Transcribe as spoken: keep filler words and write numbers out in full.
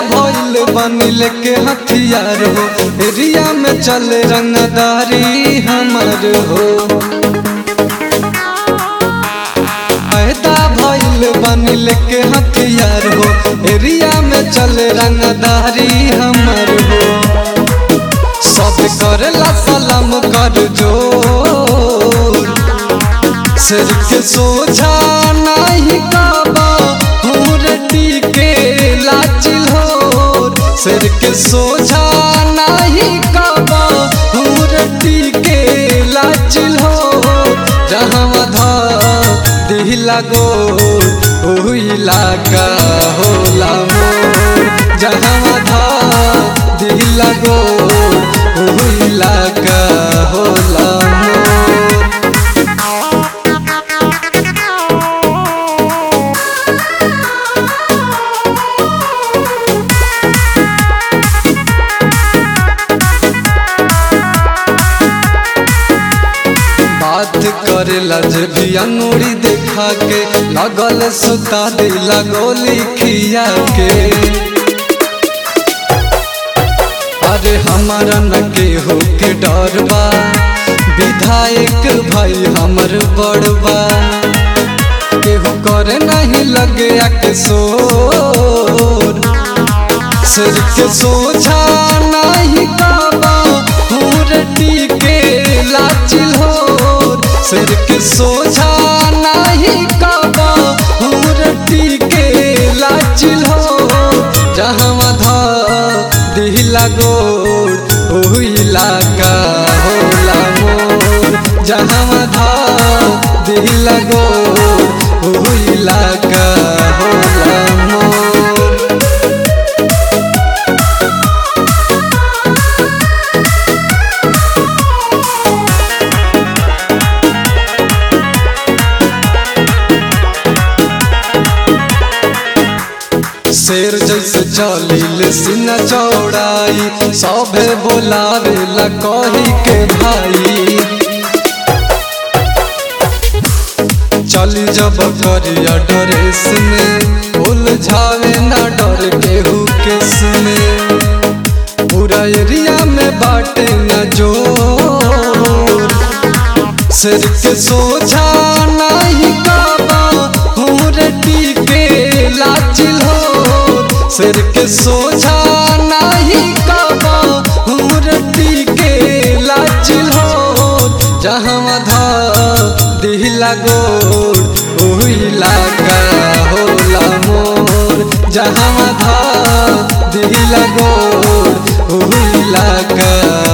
भइल बनी लेके हथियार हो, एरिया में चले रंगदारी हमार हो। पैदा भइल बनी लेके हथियार हो, एरिया में चले रंगदारी हमार हो। सब करेला सलाम कर जोर, सिर के सोझा नहीं काबा हुरटी के लाचिल हो। सिर के सोझा नहीं काबा हुरटी के लाचिल हो। जहाँ धा दिला गोर ओ इलाका होला मोर। जहाँ धा दिला गोर ओ इलाका होला मोर। बात करेला जब भी अंगूरी देखा के, लगल सुता दिला गोली खिया के। अरे हमारा न केहू के डर बा, विधायक भाई हमर बड़बा। केहू करे नहीं लगे आके सोर, सिर के सोझा नहीं काबा हुरटी के लाचिल हो। सिर के सोझा नहीं काबा हुरटी के लाचिल हो। जहाँ धा दिला गोर ओ इलाका होला मोर। जहाँ धा दिला गोर ओ इलाका होला मोर। शेर जैसे चलिल सीना चौड़ाई, सभे बोलावेला कही के भाई। चली जब करिया ड्रेस में, उलझावे ना डर केहू केस में। पूरा एरिया में बाटे न जोर, सिर के सोझा नहीं काबा हुरटी के लाचिल हो। सिर के सोझा नहीं काबा हुरटी के लाचिल हो। जहाँ धा दिला गोर ओ इलाका होला मोर। जहाँ धा दिला गोर ओ इलाका